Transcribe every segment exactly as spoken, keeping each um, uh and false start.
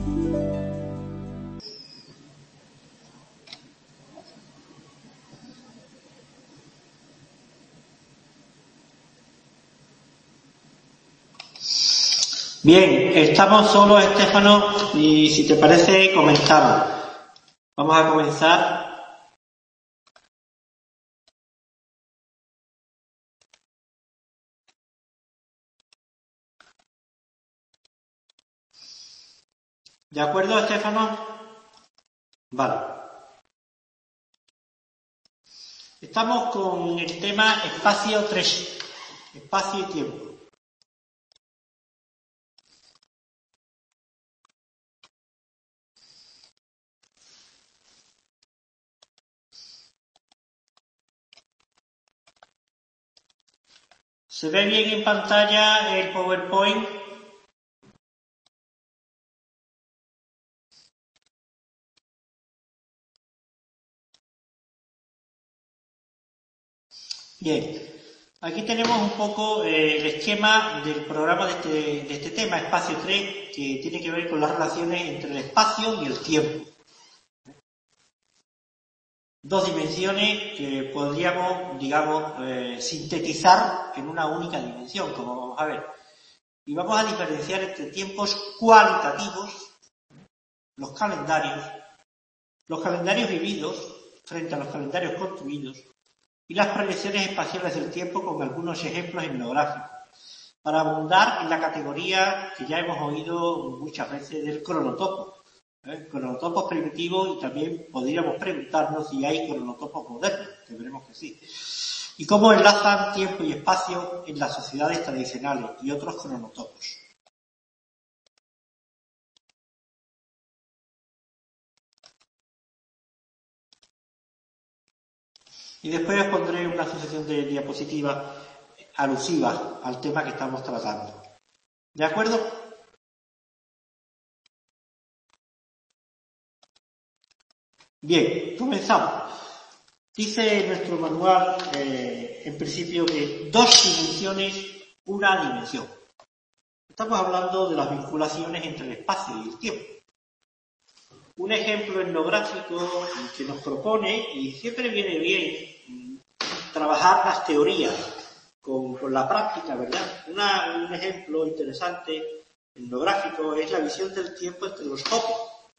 Bien, estamos solos, Estefano, y si te parece, comenzamos. Vamos a comenzar. ¿De acuerdo, Estefano? Vale. Estamos con el tema espacio tres, espacio y tiempo. ¿Se ve bien en pantalla el PowerPoint? Bien, aquí tenemos un poco eh, el esquema del programa de este, de este tema, espacio tres, que tiene que ver con las relaciones entre el espacio y el tiempo. Dos dimensiones que podríamos, digamos, eh, sintetizar en una única dimensión, como vamos a ver. Y vamos a diferenciar entre tiempos cualitativos, los calendarios, los calendarios vividos frente a los calendarios construidos, y las proyecciones espaciales del tiempo con algunos ejemplos etnográficos, para abundar en la categoría que ya hemos oído muchas veces del cronotopo. ¿eh? Cronotopos primitivos, y también podríamos preguntarnos si hay cronotopos modernos, que veremos que sí. Y cómo enlazan tiempo y espacio en las sociedades tradicionales y otros cronotopos. Y después os pondré una sucesión de diapositivas alusivas al tema que estamos tratando. ¿De acuerdo? Bien, comenzamos. Dice nuestro manual, eh, en principio, que dos dimensiones, una dimensión. Estamos hablando de las vinculaciones entre el espacio y el tiempo. Un ejemplo etnográfico que nos propone, y siempre viene bien trabajar las teorías con, con la práctica, ¿verdad? Una, un ejemplo interesante etnográfico es la visión del tiempo entre los Hopi.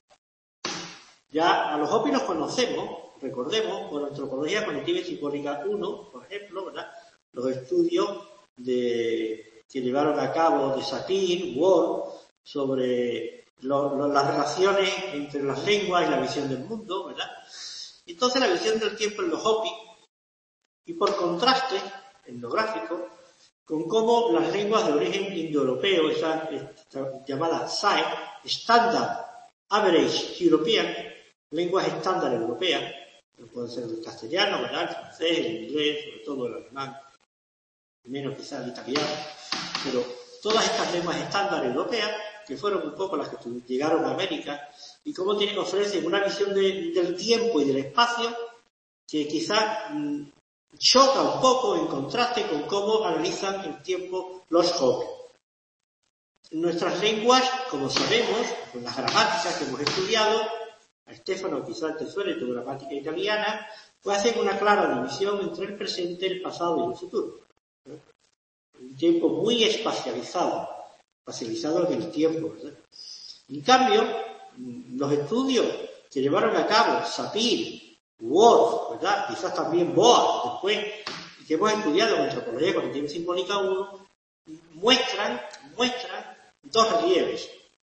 Ya a los Hopi los conocemos, recordemos, por antropología cognitiva y simbólica uno, por ejemplo, ¿verdad? Los estudios de, que llevaron a cabo de Sapir, Ward, sobre lo, lo, las relaciones entre las lenguas y la visión del mundo, ¿verdad? Entonces la visión del tiempo en los Hopi, y por contraste, etnográfico, con cómo las lenguas de origen indoeuropeo, esa, esta llamada S A E, Standard Average European, lenguas estándar europeas, que pueden ser el castellano, ¿verdad? El francés, el inglés, sobre todo el alemán, menos quizás el italiano, pero todas estas lenguas estándar europeas, que fueron un poco las que llegaron a América, y cómo tienen, ofrecen una visión de, del tiempo y del espacio que quizás mmm, choca un poco en contraste con cómo analizan el tiempo los jóvenes. En nuestras lenguas, como sabemos, con las gramáticas que hemos estudiado, a Estefano quizás te suene tu gramática italiana, pues hacen una clara división entre el presente, el pasado y el futuro. Un tiempo muy espacializado, espacializado en el tiempo, ¿verdad? En cambio, los estudios que llevaron a cabo Sapir, Ward, ¿verdad? Quizás también Boas, después, que hemos estudiado en antropología cognitiva y simbólica uno, muestran, muestran dos relieves.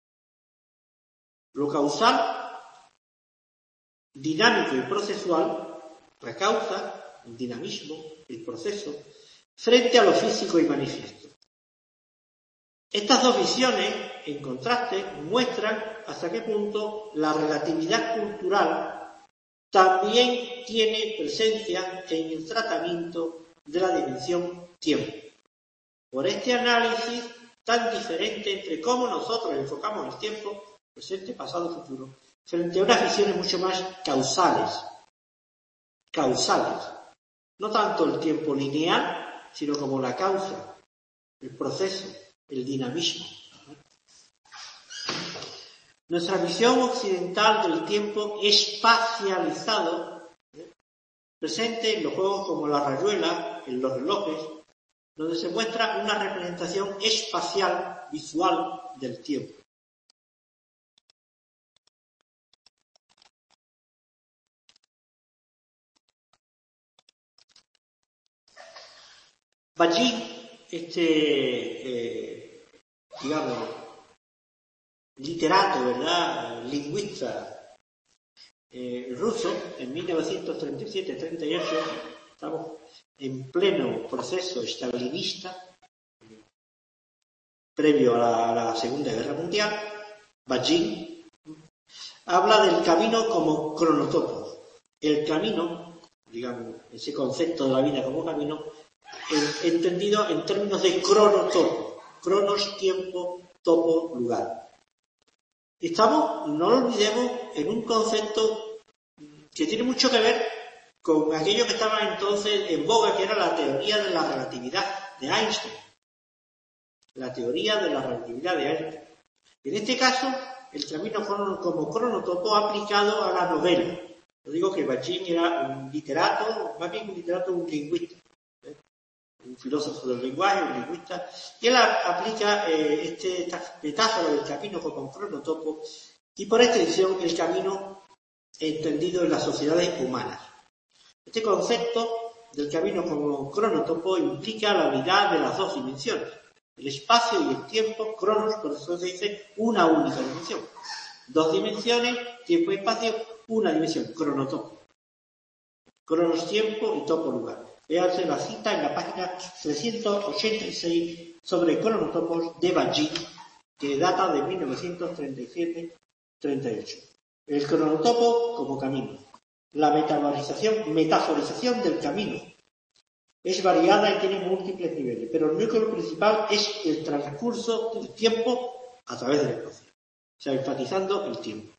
Lo causal, dinámico y procesual, la causa, el dinamismo, el proceso, frente a lo físico y manifiesto. Estas dos visiones, en contraste, muestran hasta qué punto la relatividad cultural también tiene presencia en el tratamiento de la dimensión tiempo. Por este análisis tan diferente entre cómo nosotros enfocamos el tiempo, presente, pasado, futuro, frente a unas visiones mucho más causales, causales, no tanto el tiempo lineal, sino como la causa, el proceso, el dinamismo. Nuestra visión occidental del tiempo espacializado, ¿eh? presente en los juegos como la rayuela, en los relojes, donde se muestra una representación espacial visual del tiempo. Bajin, este, eh, digamos, literato, ¿verdad?, lingüista eh, ruso, en mil novecientos treinta y siete treinta y ocho, estamos en pleno proceso stalinista, previo a la, a la Segunda Guerra Mundial. Bajin habla del camino como cronotopo. El camino, digamos, ese concepto de la vida como camino, en, entendido en términos de cronotopo. Cronos, tiempo, topo, lugar. Estamos, no lo olvidemos, en un concepto que tiene mucho que ver con aquello que estaba entonces en boga, que era la teoría de la relatividad de Einstein. La teoría de la relatividad de Einstein. En este caso, el camino como cronotopo aplicado a la novela. Yo digo que Bajin era un literato, más bien un literato, un lingüista, ¿eh? Un filósofo del lenguaje, un lingüista, y él aplica eh, este, esta metáfora del camino como cronotopo y por extensión el camino entendido en las sociedades humanas. Este concepto del camino como cronotopo implica la unidad de las dos dimensiones, el espacio y el tiempo. Cronos, por eso se dice una única dimensión. Dos dimensiones, tiempo y espacio, una dimensión, cronotopo. Cronos, tiempo y topo, lugar. Véanse la cita en la página trescientos ochenta y seis sobre cronotopos de Bajin, que data de mil novecientos treinta y siete treinta y ocho. El cronotopo como camino. La metaforización, metaforización del camino es variada y tiene múltiples niveles, pero el núcleo principal es el transcurso del tiempo a través del espacio, o sea, enfatizando el tiempo.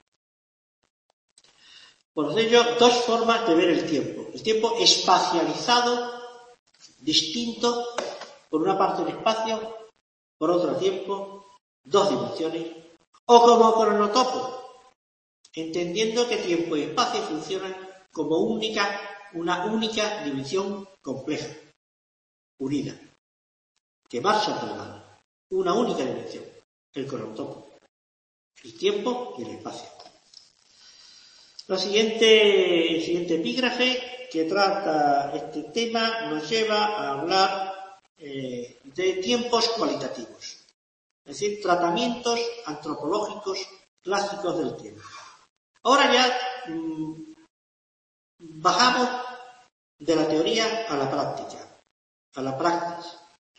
Por ello, dos formas de ver el tiempo. El tiempo espacializado, distinto, por una parte el espacio, por otra tiempo, dos dimensiones, o como cronotopo, entendiendo que tiempo y espacio funcionan como única, una única dimensión compleja, unida, que marcha por la mano, una única dimensión, el cronotopo, el tiempo y el espacio. La siguiente, el siguiente epígrafe que trata este tema nos lleva a hablar eh, de tiempos cualitativos, es decir, tratamientos antropológicos clásicos del tiempo. Ahora ya mmm, bajamos de la teoría a la práctica, a la praxis,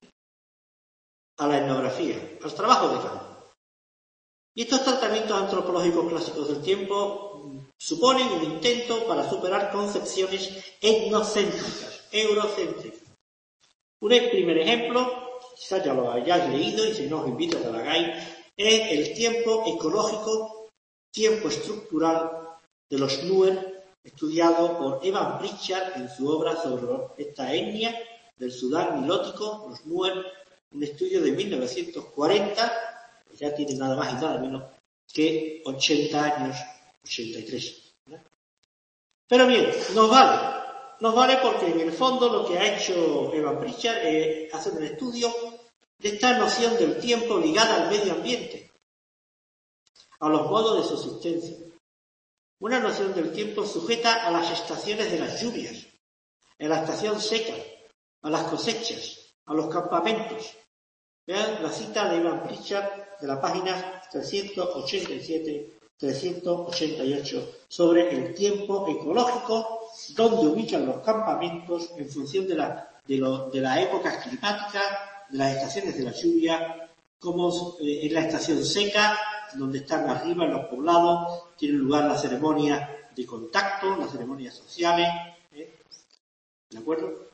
a la etnografía, al trabajo de campo. Y estos tratamientos antropológicos clásicos del tiempo suponen un intento para superar concepciones etnocéntricas, eurocéntricas. Un primer ejemplo, quizás ya lo hayáis leído y si no os invito a que lo hagáis, es el tiempo ecológico, tiempo estructural de los Nuer, estudiado por Evan Pritchard en su obra sobre esta etnia del Sudán nilótico, los Nuer, un estudio de mil novecientos cuarenta, ya tiene nada más y nada menos que ochenta años, ochenta y tres. ¿no? Pero bien, nos vale, nos vale porque en el fondo lo que ha hecho Evan Pritchard es hacer un estudio de esta noción del tiempo ligada al medio ambiente, a los modos de subsistencia. Una noción del tiempo sujeta a las estaciones de las lluvias, a la estación seca, a las cosechas, a los campamentos. Vean la cita de Evan Pritchard de la página trescientos ochenta y siete a trescientos ochenta y ocho sobre el tiempo ecológico, donde ubican los campamentos en función de la, de, lo, de las épocas climáticas, de las estaciones de la lluvia, como eh, en la estación seca, donde están arriba en los poblados, tienen lugar las ceremonias de contacto, las ceremonias sociales, ¿eh? ¿de acuerdo?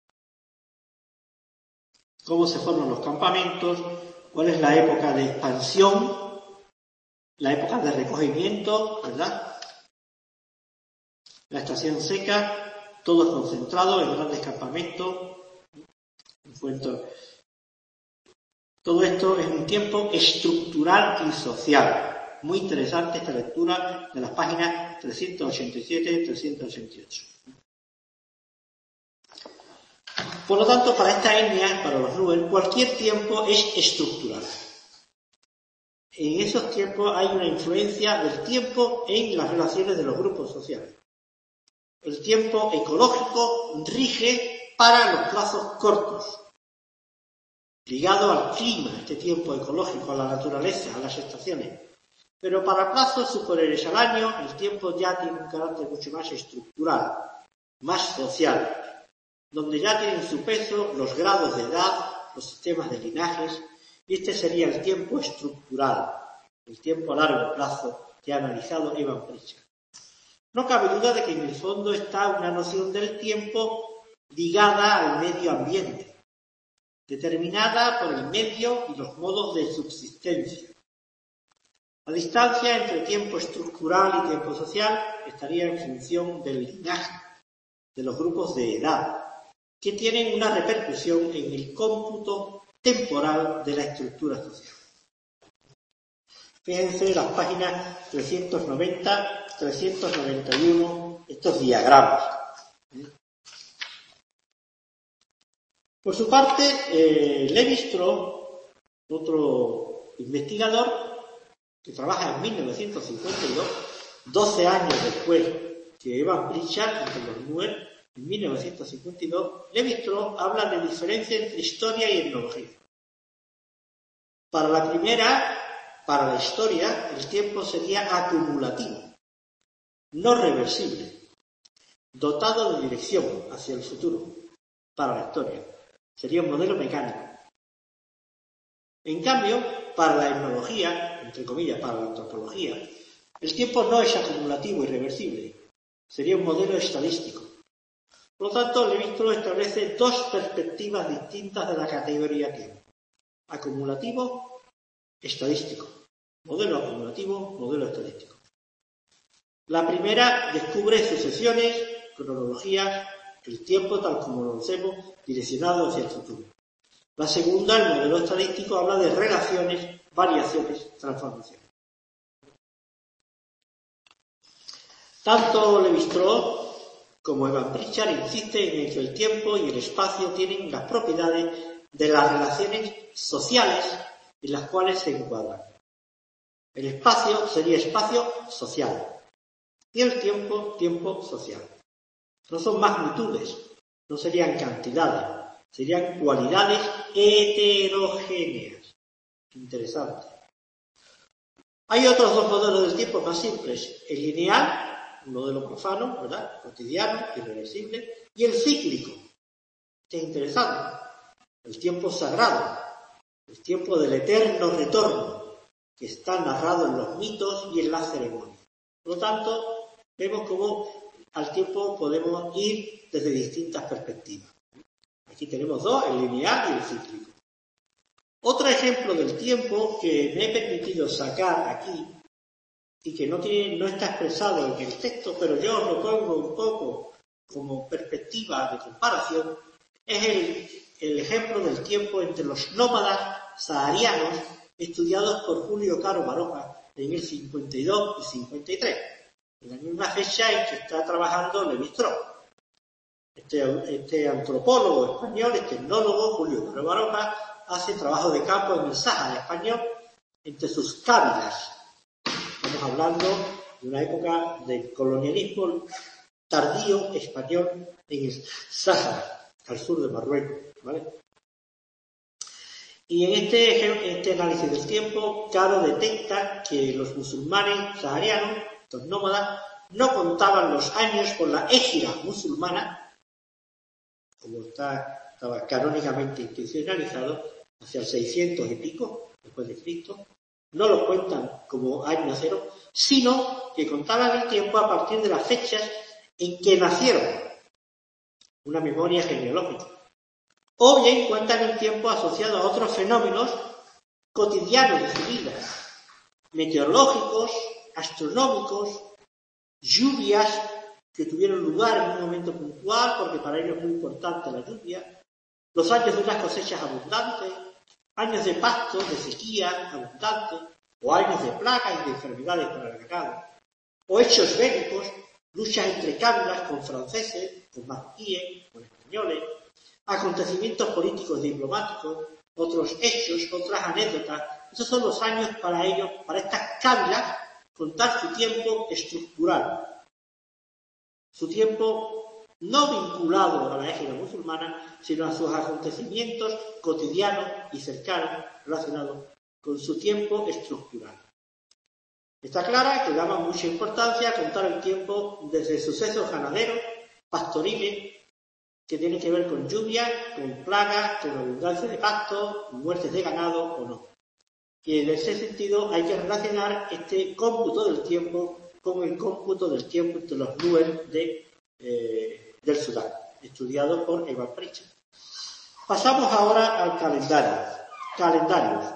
Cómo se forman los campamentos, cuál es la época de expansión, la época de recogimiento, ¿verdad? La estación seca, todo concentrado en grandes campamentos. Todo esto es un tiempo estructural y social. muy interesante esta lectura de las páginas trescientos ochenta y siete y trescientos ochenta y ocho. Por lo tanto, para esta etnia, para los Nuer, cualquier tiempo es estructural. En esos tiempos hay una influencia del tiempo en las relaciones de los grupos sociales. El tiempo ecológico rige para los plazos cortos, ligado al clima, este tiempo ecológico, a la naturaleza, a las estaciones. Pero para plazos superiores al año, el tiempo ya tiene un carácter mucho más estructural, más social, donde ya tienen su peso los grados de edad, los sistemas de linajes, y este sería el tiempo estructural, el tiempo a largo plazo que ha analizado Evan Pritchard. No cabe duda de que en el fondo está una noción del tiempo ligada al medio ambiente, determinada por el medio y los modos de subsistencia. La distancia entre tiempo estructural y tiempo social estaría en función del linaje, de los grupos de edad, que tienen una repercusión en el cómputo temporal de la estructura social. Fíjense las páginas trescientos noventa, trescientos noventa y uno, estos diagramas. Por su parte, eh, Levi-Strauss, otro investigador que trabaja en mil novecientos cincuenta y dos, doce años después que Evan Pritchard, entre los Nuer, en mil novecientos cincuenta y dos, Levi-Strauss habla de diferencia entre historia y etnología. Para la primera, para la historia, el tiempo sería acumulativo, no reversible, dotado de dirección hacia el futuro. Para la historia sería un modelo mecánico. En cambio, para la etnología, entre comillas, para la antropología, el tiempo no es acumulativo y reversible, sería un modelo estadístico. Por lo tanto, Levi-Strauss establece dos perspectivas distintas de la categoría tiempo: acumulativo, estadístico. Modelo acumulativo, modelo estadístico. La primera descubre sucesiones, cronologías, el tiempo tal como lo conocemos, direccionado hacia el futuro. La segunda, el modelo estadístico, habla de relaciones, variaciones, transformaciones. Tanto Levi-Strauss como Evan Pritchard insisten en que el tiempo y el espacio tienen las propiedades de las relaciones sociales en las cuales se encuadran. El espacio sería espacio social y el tiempo, tiempo social. No son magnitudes, no serían cantidades, serían cualidades heterogéneas. Interesante. Hay otros dos modelos del tiempo más simples: el lineal, un modelo profano, ¿verdad?, cotidiano, irreversible, y el cíclico. Este es interesante. El tiempo sagrado, el tiempo del eterno retorno, que está narrado en los mitos y en las ceremonias. Por lo tanto, vemos cómo al tiempo podemos ir desde distintas perspectivas. Aquí tenemos dos, el lineal y el cíclico. Otro ejemplo del tiempo que me he permitido sacar aquí y que no, tiene, no está expresado en el texto, pero yo lo pongo un poco como perspectiva de comparación, es el, el ejemplo del tiempo entre los nómadas saharianos estudiados por Julio Caro Baroja en el cincuenta y dos y cincuenta y tres, en la misma fecha en que está trabajando Levi-Strauss. Este, este antropólogo español, este etnólogo, Julio Caro Baroja, hace trabajo de campo en el Sáhara español entre sus cávilas. Estamos hablando de una época de colonialismo tardío español en el Sáhara, al sur de Marruecos, ¿vale? Y en este, este análisis del tiempo, Caro detecta que los musulmanes saharianos, los nómadas, no contaban los años por la égira musulmana, como está, estaba canónicamente institucionalizado, hacia el seiscientos y pico después de Cristo, no lo cuentan como año cero, sino que contaban el tiempo a partir de las fechas en que nacieron, una memoria genealógica. O bien cuentan el tiempo asociado a otros fenómenos cotidianos de su vida, meteorológicos, astronómicos, lluvias que tuvieron lugar en un momento puntual, porque para ellos es muy importante la lluvia, los años de unas cosechas abundantes, años de pasto, de sequía abundante, o años de plagas y de enfermedades para el ganado, o hechos bélicos, luchas entre cánulas con franceses, con marroquíes, con españoles, acontecimientos políticos y diplomáticos, otros hechos, otras anécdotas. Esos son los años para ellos, para estas cánulas, contar su tiempo estructural, su tiempo no vinculado a la égida musulmana, sino a sus acontecimientos cotidianos y cercanos relacionados con su tiempo estructural. Está clara que daba mucha importancia a contar el tiempo desde sucesos ganaderos, pastoriles, que tienen que ver con lluvias, con plagas, con abundancia de pastos, muertes de ganado o no. Y en ese sentido hay que relacionar este cómputo del tiempo con el cómputo del tiempo entre los nubes de, eh, del Sudán, estudiado por Evan Pritchard. Pasamos ahora al calendario. Calendarios.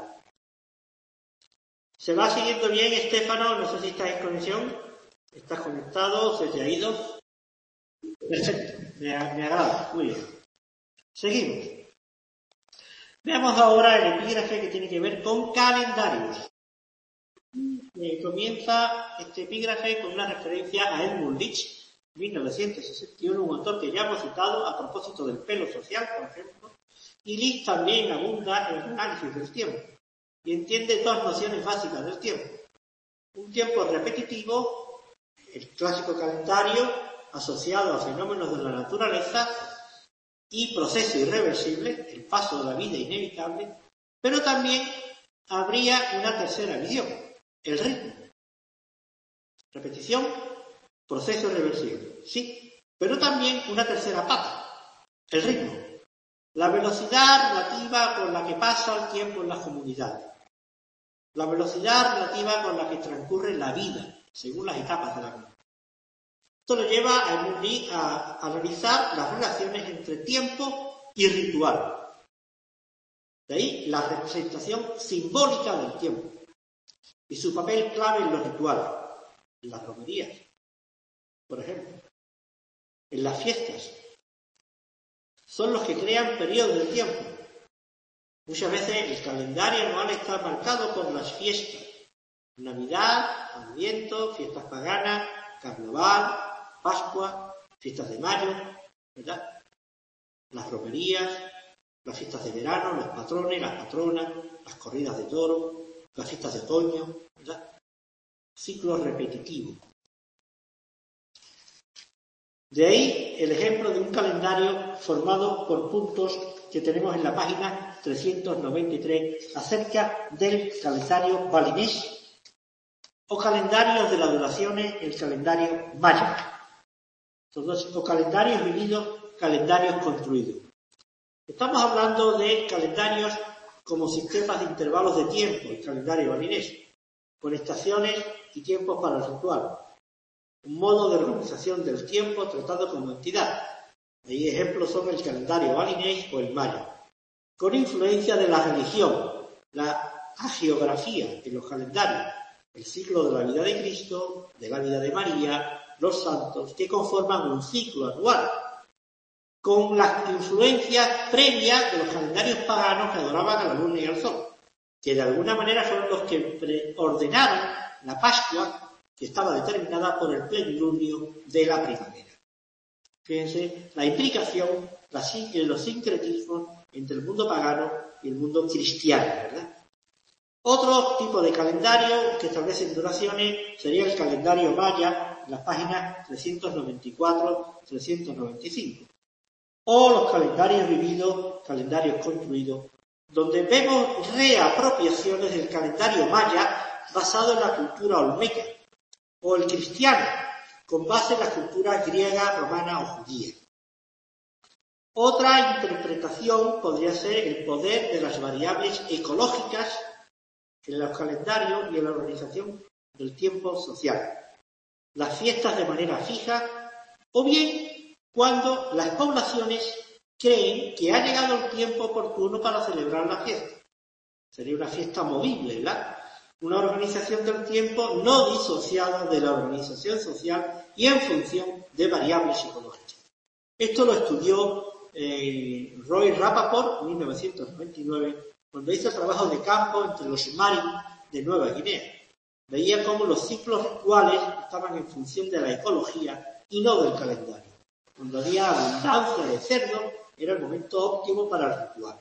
¿Se va siguiendo bien, Estefano? No sé si estás en conexión. ¿Estás conectado? ¿Se te ha ido? Perfecto. Me, me agrada. Muy bien. Seguimos. Veamos ahora el epígrafe que tiene que ver con calendarios. Eh, comienza este epígrafe con una referencia a Edmund Leach, mil novecientos sesenta y uno, un autor que ya hemos citado a propósito del pelo social, por ejemplo. Y Leach también abunda en el análisis del tiempo y entiende dos nociones básicas del tiempo. Un tiempo repetitivo, el clásico calendario asociado a fenómenos de la naturaleza, y proceso irreversible, el paso de la vida inevitable, pero también habría una tercera visión, el ritmo. Repetición, proceso irreversible, sí, pero también una tercera pata, el ritmo, la velocidad relativa con la que pasa el tiempo en las comunidades, la velocidad relativa con la que transcurre la vida, según las etapas de la vida. Esto lo lleva a Edmund Leach a analizar las relaciones entre tiempo y ritual. De ahí la representación simbólica del tiempo y su papel clave en los rituales, en las romerías, por ejemplo, en las fiestas. Son los que crean periodos del tiempo. Muchas veces el calendario anual está marcado por las fiestas. Navidad, Adviento, fiestas paganas, Carnaval, Pascua, fiestas de mayo, ¿verdad? Las romerías, las fiestas de verano, los patrones, las patronas, las corridas de toros, las fiestas de otoño, ¿verdad? Ciclo repetitivo. De ahí el ejemplo de un calendario formado por puntos que tenemos en la página trescientos noventa y tres acerca del calendario balinés o calendarios de las duraciones, el calendario maya. Entonces, o calendarios vividos, calendarios construidos. Estamos hablando de calendarios como sistemas de intervalos de tiempo, el calendario balinés, con estaciones y tiempos para el ritual. Un modo de organización del tiempo tratado como entidad. Ahí ejemplos son el calendario balinés o el maya. Con influencia de la religión, la hagiografía en los calendarios, el ciclo de la vida de Cristo, de la vida de María, los santos, que conforman un ciclo anual, con las influencias previas de los calendarios paganos que adoraban a la luna y al sol, que de alguna manera fueron los que ordenaron la Pascua, que estaba determinada por el plenilunio de la primavera. Fíjense la implicación, los sincretismos entre el mundo pagano y el mundo cristiano, ¿verdad? Otro tipo de calendario que establecen duraciones sería el calendario maya, en las páginas trescientos noventa y cuatro a trescientos noventa y cinco. O los calendarios vividos, calendarios construidos, donde vemos reapropiaciones del calendario maya basado en la cultura olmeca, o el cristiano, con base en la cultura griega, romana o judía. Otra interpretación podría ser el poder de las variables ecológicas en los calendarios y en la organización del tiempo social. Las fiestas de manera fija, o bien cuando las poblaciones creen que ha llegado el tiempo oportuno para celebrar la fiesta. Sería una fiesta movible, ¿verdad? Una organización del tiempo no disociada de la organización social y en función de variables psicológicas. Esto lo estudió eh, Roy Rappaport en mil novecientos noventa y nueve, cuando hizo trabajo de campo entre los Mari de Nueva Guinea. Veía cómo los ciclos rituales estaban en función de la ecología y no del calendario. Cuando había abundancia de cerdos, era el momento óptimo para el ritual.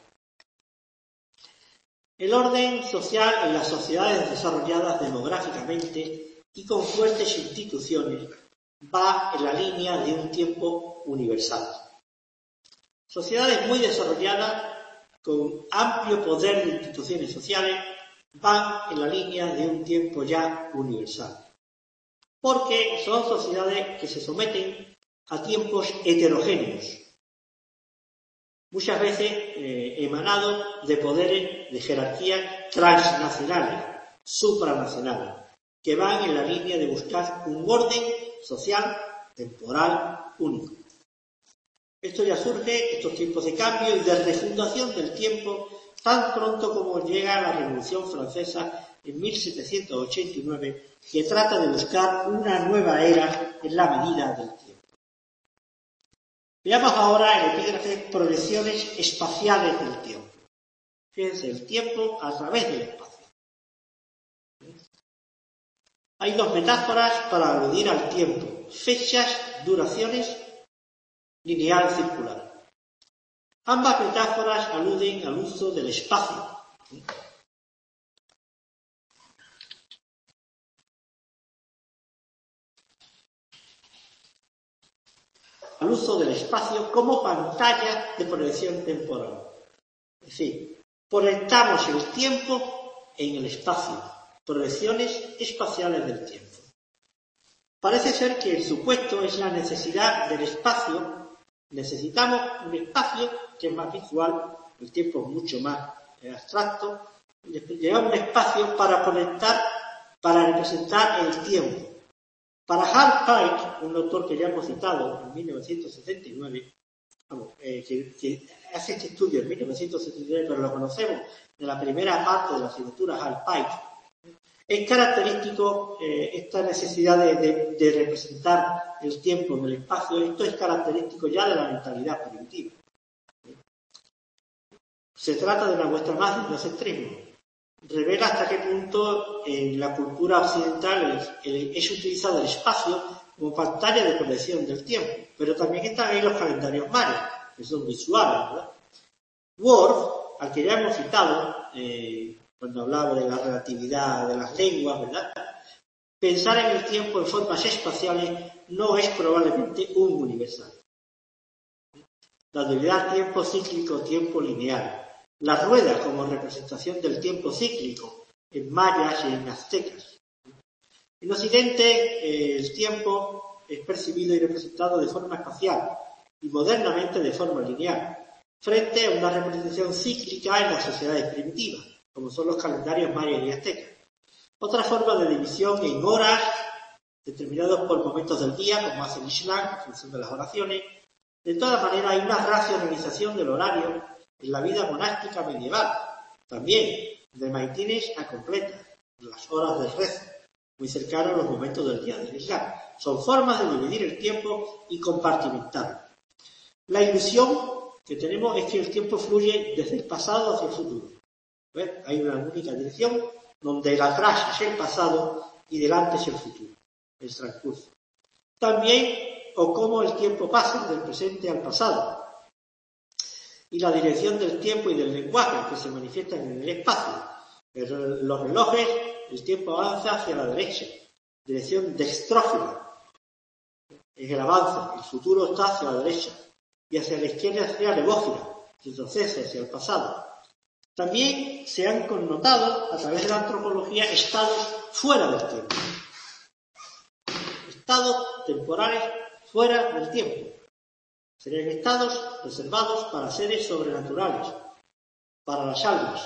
El orden social en las sociedades desarrolladas demográficamente y con fuertes instituciones va en la línea de un tiempo universal. Sociedades muy desarrolladas, con amplio poder de instituciones sociales, van en la línea de un tiempo ya universal. Porque son sociedades que se someten a tiempos heterogéneos, muchas veces eh, emanados de poderes de jerarquías transnacionales, supranacionales, que van en la línea de buscar un orden social temporal único. Esto ya surge, estos tiempos de cambio y de refundación del tiempo, tan pronto como llega la Revolución Francesa en mil setecientos ochenta y nueve, que trata de buscar una nueva era en la medida del tiempo. Veamos ahora el epígrafe Proyecciones espaciales del tiempo. Fíjense, el tiempo a través del espacio. Hay dos metáforas para aludir al tiempo: fechas, duraciones, lineal, circular. Ambas metáforas aluden al uso del espacio. Al uso del espacio como pantalla de proyección temporal. Es decir, proyectamos el tiempo en el espacio, proyecciones espaciales del tiempo. Parece ser que el supuesto es la necesidad del espacio. Necesitamos un espacio que es más visual, el tiempo es mucho más abstracto. Llevamos un espacio para conectar, para representar el tiempo. Para Hal Pike, un autor que ya hemos citado en mil novecientos setenta y nueve, vamos, eh, que, que hace este estudio en mil novecientos setenta y nueve, pero lo conocemos de la primera parte de la asignatura Hal Pike, es característico eh, esta necesidad de, de, de representar el tiempo en el espacio. Esto es característico ya de la mentalidad primitiva. Se trata de una muestra más de egocentrismo. Revela hasta qué punto en la cultura occidental el, el, es utilizado el espacio como pantalla de proyección del tiempo, pero también están ahí los calendarios mayas, que son visuales, ¿verdad? Worf, al que ya hemos citado eh, cuando hablaba de la relatividad de las lenguas, ¿verdad? Pensar en el tiempo en formas espaciales no es probablemente un universal. La dualidad tiempo cíclico, tiempo lineal. La rueda como representación del tiempo cíclico en mayas y en aztecas. En Occidente eh, el tiempo es percibido y representado de forma espacial y modernamente de forma lineal, frente a una representación cíclica en las sociedades primitivas, como son los calendarios mayas y aztecas. Otra forma de división en horas, determinados por momentos del día, como hace el Islam, en función de las oraciones. De todas maneras, hay una racionalización del horario en la vida monástica medieval, también de maitines a completas, las horas del rezo, muy cercano a los momentos del día del Islam. Son formas de dividir el tiempo y compartimentarlo. La ilusión que tenemos es que el tiempo fluye desde el pasado hacia el futuro. ¿Ves? Hay una única dirección donde el atrás es el pasado y delante es el futuro, el transcurso. También, o cómo el tiempo pasa del presente al pasado. Y la dirección del tiempo y del lenguaje que se manifiestan en el espacio. En los relojes, el tiempo avanza hacia la derecha, dirección dextrógena. Es el avance, el futuro está hacia la derecha. Y hacia la izquierda hacia la levógena, retrocede hacia el pasado. También se han connotado, a través de la antropología, estados fuera del tiempo. Estados temporales fuera del tiempo. Serían estados reservados para seres sobrenaturales, para las almas.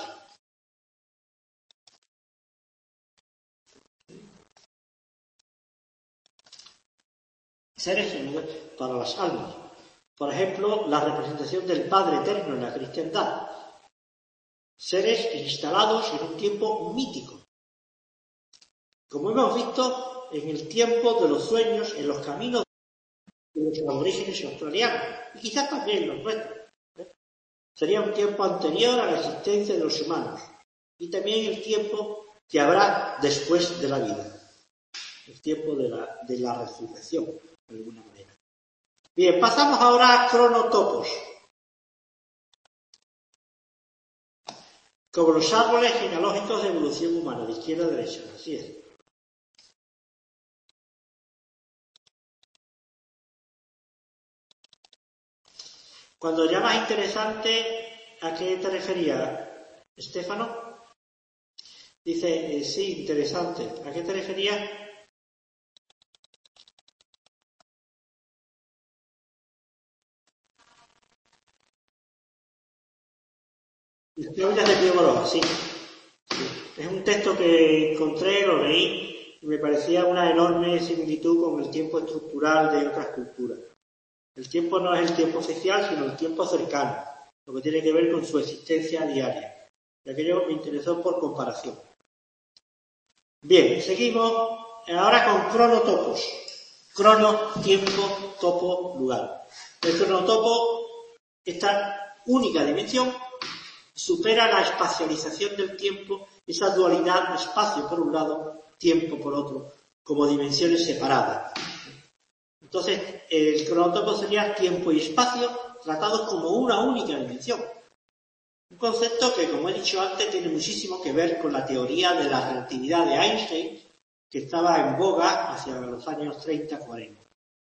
Seres para las almas. Por ejemplo, la representación del Padre Eterno en la cristiandad. Seres instalados en un tiempo mítico. Como hemos visto, en el tiempo de los sueños, en los caminos de los aborígenes australianos, y quizás también en los nuestros. ¿eh? Sería un tiempo anterior a la existencia de los humanos, y también el tiempo que habrá después de la vida, el tiempo de la, de la resurrección, de alguna manera. Bien, pasamos ahora a cronotopos. Como los árboles genealógicos de evolución humana, de izquierda a derecha, así es. Cuando llamas interesante, ¿a qué te referías, Estefano? Dice, eh, sí, interesante. ¿A qué te referías? Historias de Pío Baroja, sí. Es un texto que encontré, lo leí, y me parecía una enorme similitud con el tiempo estructural de otras culturas. El tiempo no es el tiempo oficial, sino el tiempo cercano, lo que tiene que ver con su existencia diaria. Y aquello me interesó por comparación. Bien, seguimos ahora con cronotopos. Crono, tiempo, topo, lugar. El cronotopo, esta única dimensión, supera la espacialización del tiempo, esa dualidad de espacio por un lado, tiempo por otro, como dimensiones separadas. Entonces, el cronotopo sería tiempo y espacio tratados como una única dimensión. Un concepto que, como he dicho antes, tiene muchísimo que ver con la teoría de la relatividad de Einstein, que estaba en boga hacia los años treinta cuarenta.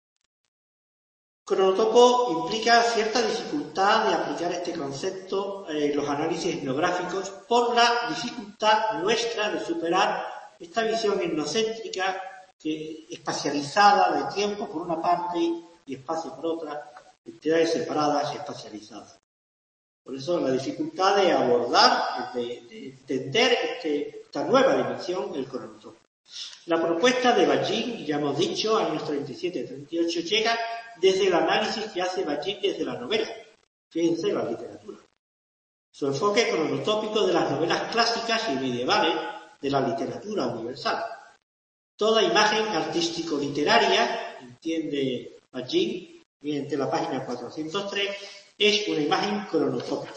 Cronotopo implica cierta dificultad de aplicar este concepto en los análisis etnográficos por la dificultad nuestra de superar esta visión etnocéntrica, que, espacializada de tiempo por una parte y espacio por otra, entidades separadas y espacializadas. Por eso la dificultad de abordar, de, de entender este, esta nueva dimensión del cronotopo. La propuesta de Bajin, ya hemos dicho, años treinta y siete a treinta y ocho, llega desde el análisis que hace Bajin desde la novela, fíjense la literatura. Su enfoque cronotópico de las novelas clásicas y medievales de la literatura universal. Toda imagen artístico-literaria, entiende Bajin, mediante la página cuatrocientos tres, es una imagen cronotópica.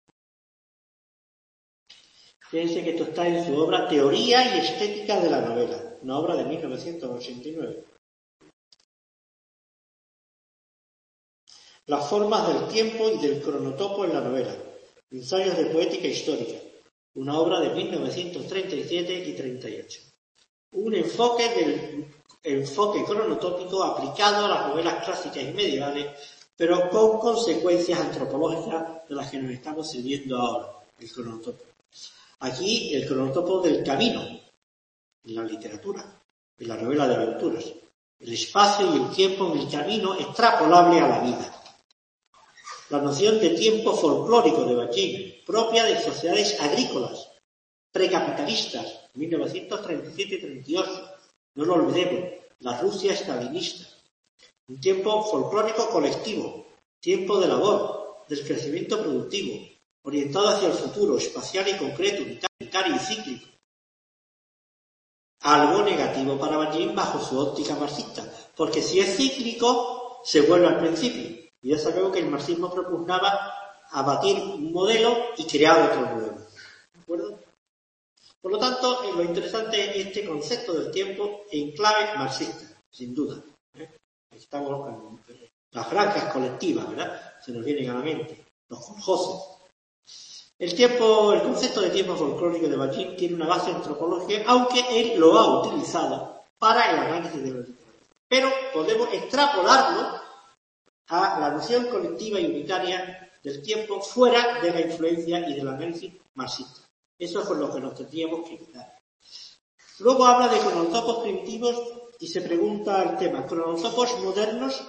Fíjense que esto está en su obra Teoría y Estética de la Novela, una obra de mil novecientos ochenta y nueve. Las formas del tiempo y del cronotopo en la novela, Ensayos de Poética Histórica, una obra de mil novecientos treinta y siete y treinta y ocho. Un enfoque del enfoque cronotópico aplicado a las novelas clásicas y medievales, pero con consecuencias antropológicas de las que nos estamos sirviendo ahora, el cronotopo. Aquí el cronotopo del camino, en la literatura, en la novela de aventuras. El espacio y el tiempo en el camino extrapolable a la vida. La noción de tiempo folclórico de Bajin, propia de sociedades agrícolas, precapitalistas, mil novecientos treinta y siete y treinta y ocho. No lo olvidemos, la Rusia estalinista. Un tiempo folclórico colectivo, tiempo de labor, del crecimiento productivo, orientado hacia el futuro, espacial y concreto, unitario y cíclico. Algo negativo para Bajin bajo su óptica marxista, porque si es cíclico, se vuelve al principio. Y ya sabemos que el marxismo propugnaba abatir un modelo y crear otro nuevo. ¿De acuerdo? Por lo tanto, lo interesante es este concepto del tiempo en clave marxista, sin duda. ¿eh? Estamos en las granjas colectivas, ¿verdad? Se nos vienen a la mente, los coljosos. El tiempo, el concepto de tiempo folclórico de Bajin tiene una base antropológica, aunque él lo ha utilizado para el análisis de la literatura. Pero podemos extrapolarlo a la noción colectiva y unitaria del tiempo fuera de la influencia y del análisis marxista. Eso es con lo que nos tendríamos que quedar. Luego habla de cronotopos primitivos y se pregunta el tema, ¿cronotopos modernos?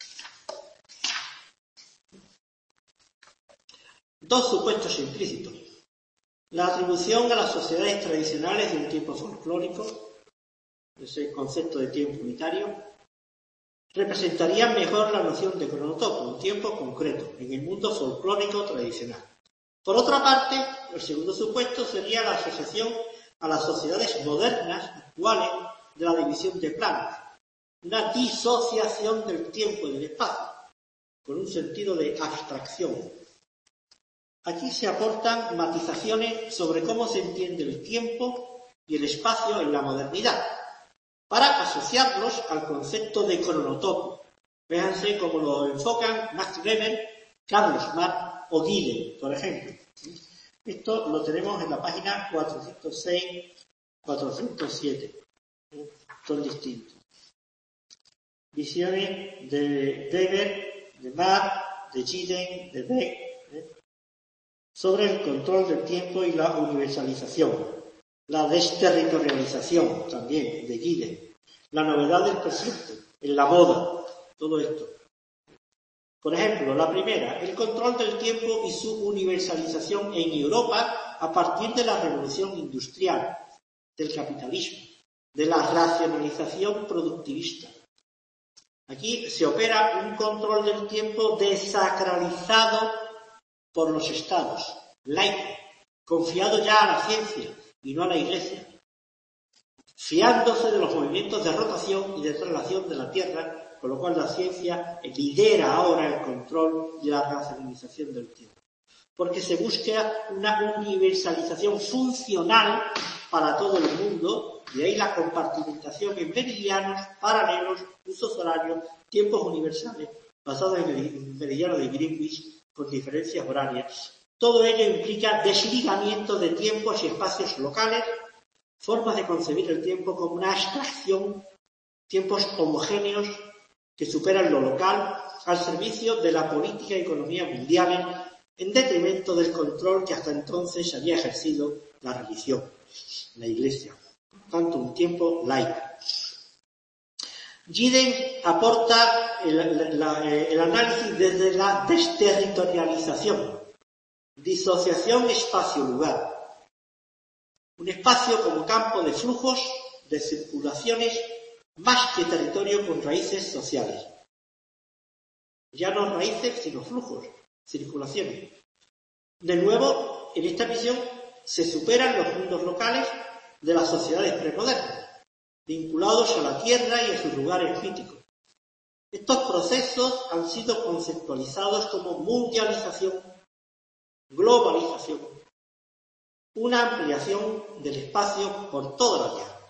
Dos supuestos implícitos. La atribución a las sociedades tradicionales de un tiempo folclórico, ese concepto de tiempo unitario, representaría mejor la noción de cronotopo, un tiempo concreto, en el mundo folclórico tradicional. Por otra parte, el segundo supuesto sería la asociación a las sociedades modernas, actuales, de la división de planos, una disociación del tiempo y del espacio, con un sentido de abstracción. Aquí se aportan matizaciones sobre cómo se entiende el tiempo y el espacio en la modernidad, para asociarlos al concepto de cronotopo. Véanse cómo lo enfocan Max Weber, Carlos Marx o Giddens, por ejemplo. Esto lo tenemos en la página cuatrocientos seis, cuatrocientos siete. Son distintos. Visiones de Weber, de Marx, de Giddens, de Beck, ¿eh? sobre el control del tiempo y la universalización. La desterritorialización también de Giddens. La novedad del presente, en la moda, todo esto. Por ejemplo, la primera, el control del tiempo y su universalización en Europa a partir de la revolución industrial, del capitalismo, de la racionalización productivista. Aquí se opera un control del tiempo desacralizado por los estados, laico, confiado ya a la ciencia y no a la Iglesia, fiándose de los movimientos de rotación y de traslación de la Tierra, con lo cual la ciencia lidera ahora el control y la racionalización del tiempo. Porque se busca una universalización funcional para todo el mundo, y ahí la compartimentación en meridianos, paralelos, usos horarios, tiempos universales, basados en el meridiano de Greenwich, con diferencias horarias. Todo ello implica desligamiento de tiempos y espacios locales, formas de concebir el tiempo como una abstracción, tiempos homogéneos que superan lo local al servicio de la política y economía mundiales en detrimento del control que hasta entonces había ejercido la religión, la Iglesia. Por tanto, un tiempo laico. Giddens aporta el, la, el análisis desde la desterritorialización, disociación espacio-lugar. Un espacio como campo de flujos, de circulaciones, más que territorio con raíces sociales. Ya no raíces, sino flujos, circulaciones. De nuevo, en esta visión se superan los mundos locales de las sociedades premodernas, vinculados a la tierra y a sus lugares míticos. Estos procesos han sido conceptualizados como mundialización, globalización, una ampliación del espacio por toda la Tierra.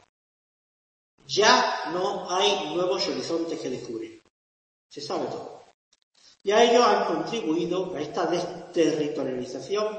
Ya no hay nuevos horizontes que descubrir. Se sabe todo. Y a ello han contribuido, a esta desterritorialización,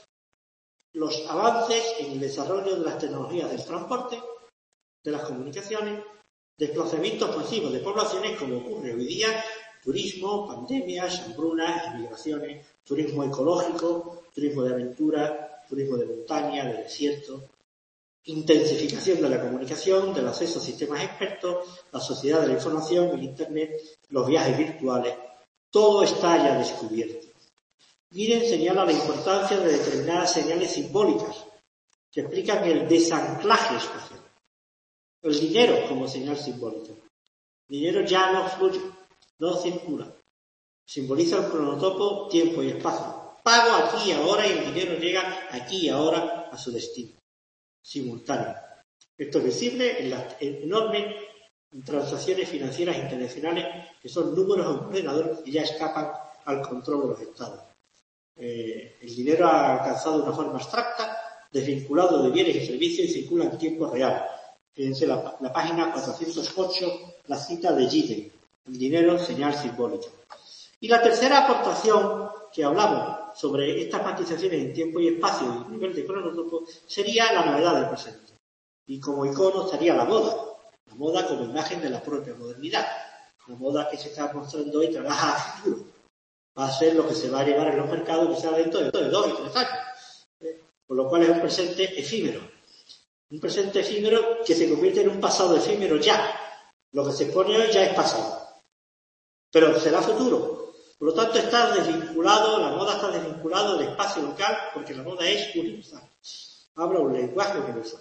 los avances en el desarrollo de las tecnologías del transporte, de las comunicaciones, desplazamientos masivos de poblaciones, como ocurre hoy día, turismo, pandemias, hambrunas, inmigraciones, turismo ecológico, turismo de aventura, turismo de montaña, de desierto, intensificación de la comunicación, del acceso a sistemas expertos, la sociedad de la información, el Internet, los viajes virtuales. Todo está ya descubierto. Giddens señala la importancia de determinadas señales simbólicas que explican el desanclaje espacial. El dinero como señal simbólica. El dinero ya no fluye, no circula. Simboliza el cronotopo, tiempo y espacio. Pago aquí y ahora y el dinero llega aquí y ahora a su destino. Simultáneo. Esto es visible en las enormes transacciones financieras internacionales, que son números en un ordenador que ya escapan al control de los estados. Eh, el dinero ha alcanzado una forma abstracta, desvinculado de bienes y servicios y circula en tiempo real. Fíjense la, la página cuatrocientos ocho, la cita de Giddens. El dinero, señal simbólica. Y la tercera aportación que hablamos sobre estas matizaciones en tiempo y espacio y nivel de cronotopo sería la novedad del presente. Y como icono estaría la moda. La moda como imagen de la propia modernidad. La moda que se está mostrando hoy trabaja a futuro. Va a ser lo que se va a llevar en los mercados quizás dentro de dos y tres años. ¿Eh? Por lo cual es un presente efímero. Un presente efímero que se convierte en un pasado efímero ya. Lo que se expone hoy ya es pasado. Pero será futuro. Por lo tanto, está desvinculado, la moda está desvinculado del espacio local porque la moda es universal. Habla un lenguaje universal.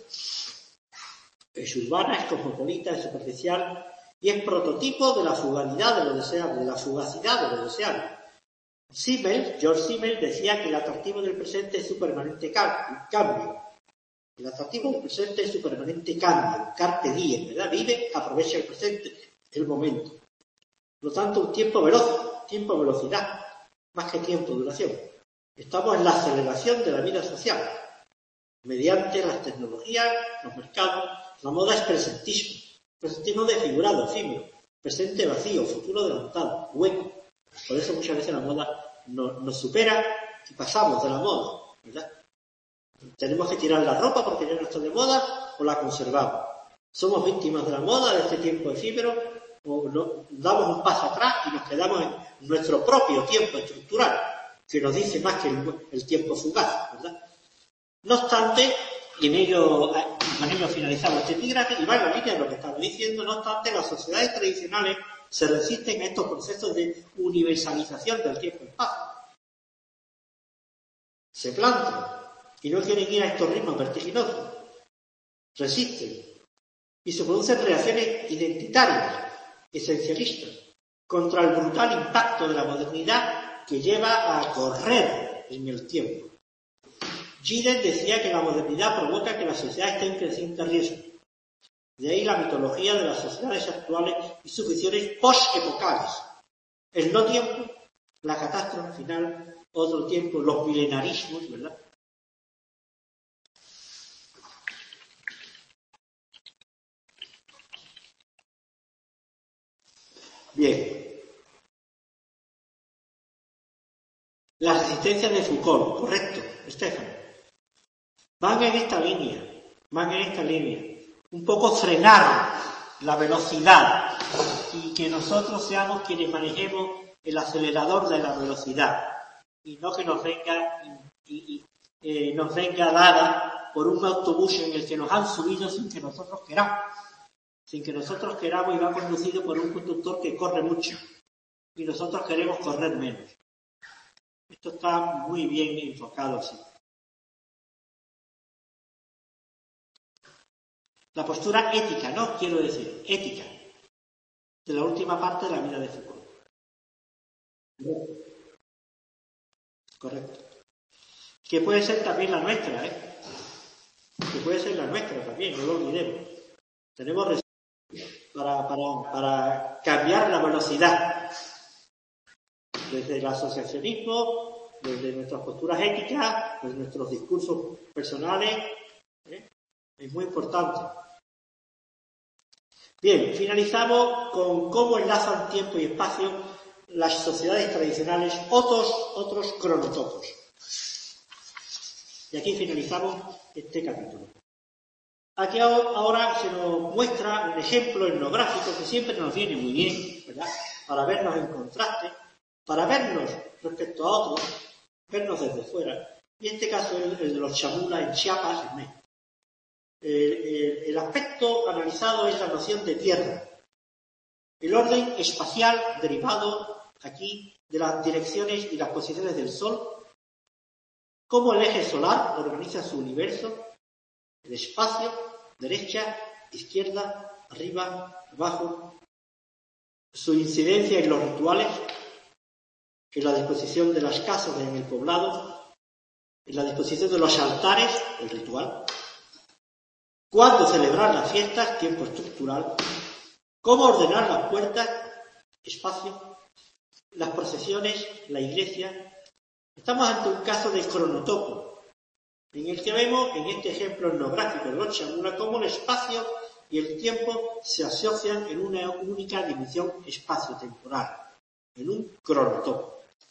Es urbana, es cosmopolita, es superficial y es prototipo de la fugacidad de lo deseable, de la fugacidad de lo deseable. Simmel, George Simmel, decía que el atractivo del presente es su permanente cambio. El atractivo del presente es su permanente cambio. Carpe diem, ¿verdad? Vive, aprovecha el presente, el momento. Por lo tanto, un tiempo veloz, tiempo velocidad, más que tiempo duración. Estamos en la aceleración de la vida social. mediante las tecnologías, los mercados. La moda es presentismo, presentismo desfigurado, efímero, presente vacío, futuro adelantado, hueco. Por eso muchas veces la moda nos, nos supera y pasamos de la moda, ¿verdad? Tenemos que tirar la ropa porque ya no está de moda o la conservamos. Somos víctimas de la moda, de este tiempo efímero, o no, damos un paso atrás y nos quedamos en nuestro propio tiempo estructural, que nos dice más que el, el tiempo fugaz, ¿verdad? No obstante, y en ello, con ello finalizamos este epígrafe, y va en la línea de lo que estamos diciendo, no obstante, las sociedades tradicionales se resisten a estos procesos de universalización del tiempo-espacio. Se plantan y no quieren ir a estos ritmos vertiginosos. Resisten. Y se producen reacciones identitarias, esencialistas, contra el brutal impacto de la modernidad que lleva a correr en el tiempo. Giddens decía que la modernidad provoca que la sociedad esté en creciente riesgo. De ahí la mitología de las sociedades actuales y sus visiones post-epocales. El no tiempo, la catástrofe final, otro tiempo, los milenarismos, ¿verdad? Bien. La resistencia de Foucault, correcto, Estefan. Van en esta línea, van en esta línea. Un poco frenar la velocidad y que nosotros seamos quienes manejemos el acelerador de la velocidad y no que nos venga y, y, eh, nos venga dada por un autobús en el que nos han subido sin que nosotros queramos, sin que nosotros queramos y va conducido por un conductor que corre mucho y nosotros queremos correr menos. Esto está muy bien enfocado así. La postura ética, no quiero decir, ética, de la última parte de la vida de Foucault. Correcto. Que puede ser también la nuestra, ¿eh? Que puede ser la nuestra también, no lo olvidemos. Tenemos para, para, para cambiar la velocidad. Desde el asociacionismo, desde nuestras posturas éticas, desde nuestros discursos personales, ¿eh? Es muy importante. Bien, finalizamos con cómo enlazan tiempo y espacio las sociedades tradicionales, otros, otros cronotopos. Y aquí finalizamos este capítulo. Aquí ahora se nos muestra un ejemplo etnográfico que siempre nos viene muy bien, ¿verdad? Para vernos en contraste, para vernos respecto a otros, vernos desde fuera. Y en este caso el, el de los chamulas en Chiapas, en México. El, el, el aspecto analizado es la noción de tierra. El orden espacial derivado aquí de las direcciones y las posiciones del Sol, cómo el eje solar organiza su universo, el espacio, derecha, izquierda, arriba, abajo, su incidencia en los rituales, en la disposición de las casas en el poblado, en la disposición de los altares, el ritual, cuándo celebrar las fiestas, tiempo estructural, cómo ordenar las puertas, espacio, las procesiones, la iglesia. Estamos ante un caso de cronotopo, en el que vemos, en este ejemplo etnográfico de los chamulas, cómo el espacio y el tiempo se asocian en una única dimensión espacio-temporal, en un cronotopo.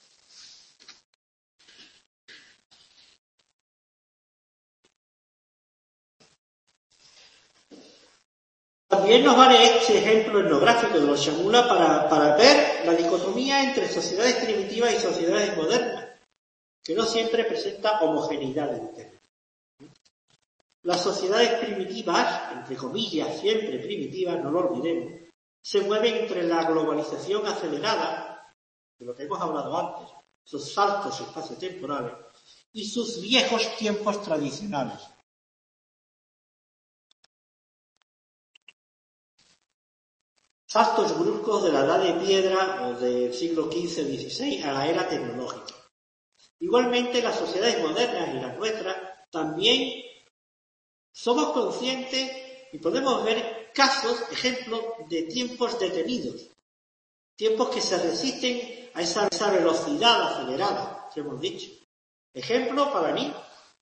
También nos vale este ejemplo etnográfico de los chamulas para, para ver la dicotomía entre sociedades primitivas y sociedades modernas, que no siempre presenta homogeneidad de términos. Las sociedades primitivas, entre comillas, siempre primitivas, no lo olvidemos, se mueven entre la globalización acelerada, de lo que hemos hablado antes, sus saltos espaciotemporales, y sus viejos tiempos tradicionales. Saltos bruscos de la edad de piedra o del siglo quince o dieciséis a la era tecnológica. Igualmente, las sociedades modernas y las nuestras también somos conscientes y podemos ver casos, ejemplos de tiempos detenidos, tiempos que se resisten a esa, esa velocidad acelerada que hemos dicho. Ejemplo para mí,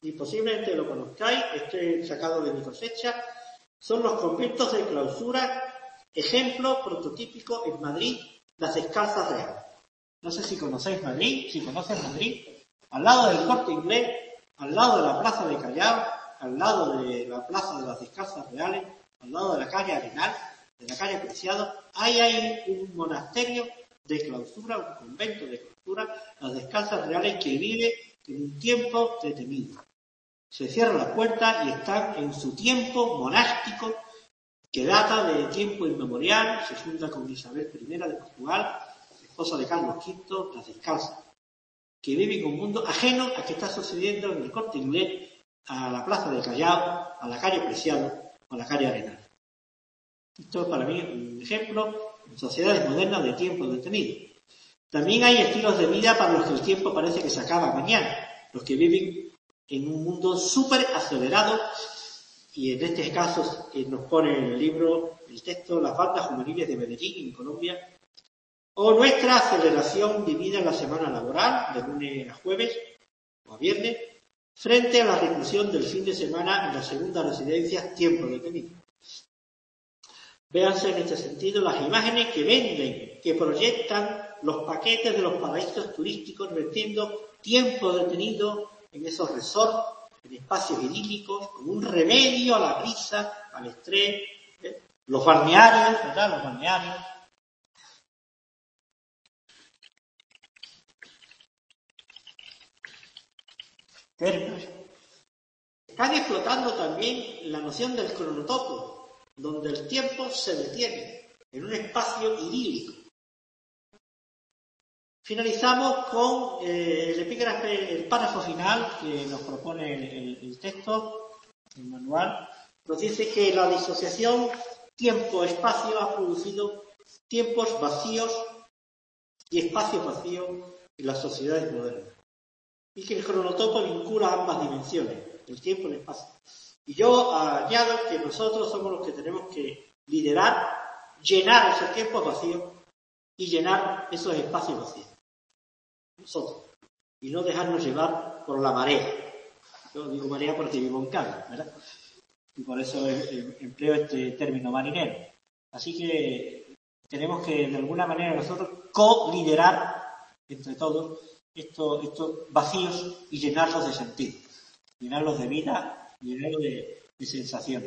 y posiblemente lo conozcáis, estoy sacado de mi cosecha, son los conventos de clausura, ejemplo prototípico en Madrid, las Descalzas Reales. No sé si conocéis Madrid, si conocéis Madrid, al lado del Corte Inglés, al lado de la Plaza de Callao, al lado de la Plaza de las Descalzas Reales, al lado de la calle Arenal, de la calle Preciado, ahí hay un monasterio de clausura, un convento de clausura, las Descalzas Reales, que vive en un tiempo detenido. Se cierra la puerta y están en su tiempo monástico, que data de tiempo inmemorial, se junta con Isabel primera de Portugal, esposa de Carlos quinto, las Descalzas, que vive en un mundo ajeno a que está sucediendo en el Corte Inglés, a la Plaza de Callao, a la calle Preciado o a la calle Arenal. Esto es para mí un ejemplo en sociedades modernas de tiempo detenido. También hay estilos de vida para los que el tiempo parece que se acaba mañana, los que viven en un mundo súper acelerado, y en este caso eh, nos pone en el libro, el texto, las bandas juveniles de Medellín, en Colombia, o nuestra aceleración vivida en la semana laboral, de lunes a jueves o a viernes, frente a la reclusión del fin de semana en las segundas residencias, tiempo detenido. Véanse en este sentido las imágenes que venden, que proyectan los paquetes de los paraísos turísticos, metiendo tiempo detenido en esos resorts, en espacios idílicos, como un remedio a la prisa, al estrés, ¿eh? Los balnearios, ¿verdad? Los balnearios. Están explotando también la noción del cronotopo, donde el tiempo se detiene en un espacio idílico. Finalizamos con eh, el epígrafe, el párrafo final que nos propone el, el texto, el manual. Nos dice que la disociación tiempo-espacio ha producido tiempos vacíos y espacios vacíos en las sociedades modernas. Y que el cronotopo vincula ambas dimensiones, el tiempo y el espacio. Y yo añado que nosotros somos los que tenemos que liderar, llenar esos tiempos vacíos y llenar esos espacios vacíos. Nosotros. Y no dejarnos llevar por la marea. Yo digo marea porque vivo en Cádiz, ¿verdad? Y por eso empleo este término marinero. Así que tenemos que, de alguna manera, nosotros co-liderar entre todos estos, estos vacíos y llenarlos de sentido, llenarlos de vida, llenarlos de, de sensaciones.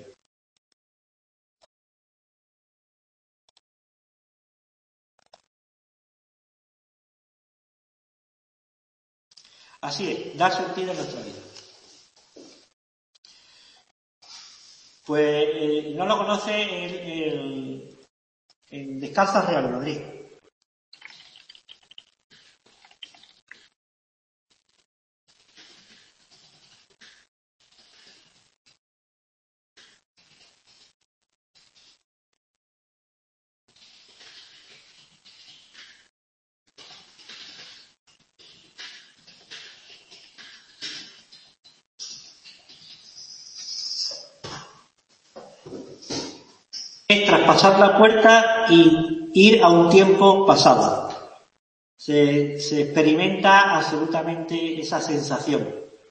Así es, dar sentido a nuestra vida. Pues eh, no lo conoce el, el, el Descalzas Real Madrid. Es traspasar la puerta y ir a un tiempo pasado. Se, se experimenta absolutamente esa sensación.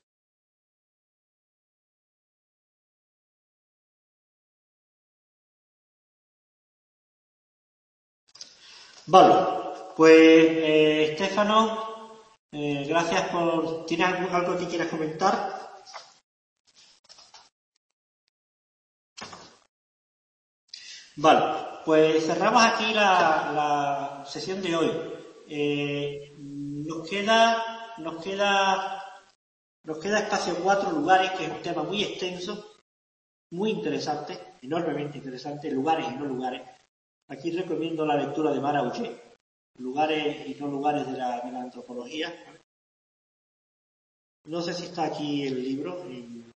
Vale, pues eh, Estefano, eh, gracias por... ¿Tienes algo, algo que quieras comentar? Vale, pues cerramos aquí la, la sesión de hoy. Eh, nos queda, nos queda, nos queda espacio cuatro lugares, que es un tema muy extenso, muy interesante, enormemente interesante, lugares y no lugares. Aquí recomiendo la lectura de Mara Uche, lugares y no lugares de la, de la antropología. No sé si está aquí el libro en,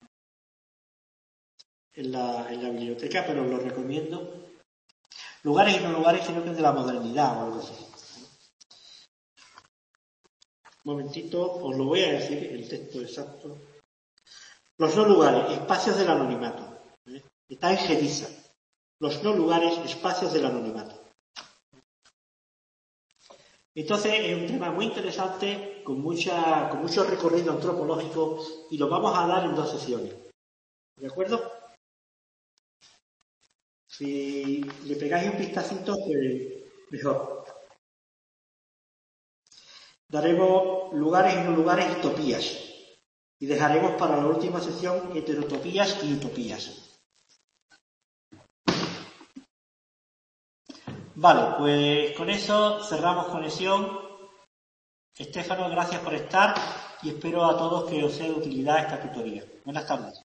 en, la, en la biblioteca, pero lo recomiendo. Lugares y no lugares, creo que es de la modernidad o algo así. Un momentito, os lo voy a decir, el texto exacto. Los no lugares, espacios del anonimato. ¿eh? Está en Gediza. Los no lugares, espacios del anonimato. Entonces es un tema muy interesante, con, mucha, con mucho recorrido antropológico, y lo vamos a dar en dos sesiones. ¿De acuerdo? Si le pegáis un vistacito, pues mejor. Daremos lugares y no lugares, utopías. Y dejaremos para la última sección heterotopías y utopías. Vale, pues con eso cerramos conexión. Estéfano, gracias por estar y espero a todos que os sea de utilidad esta tutoría. Buenas tardes.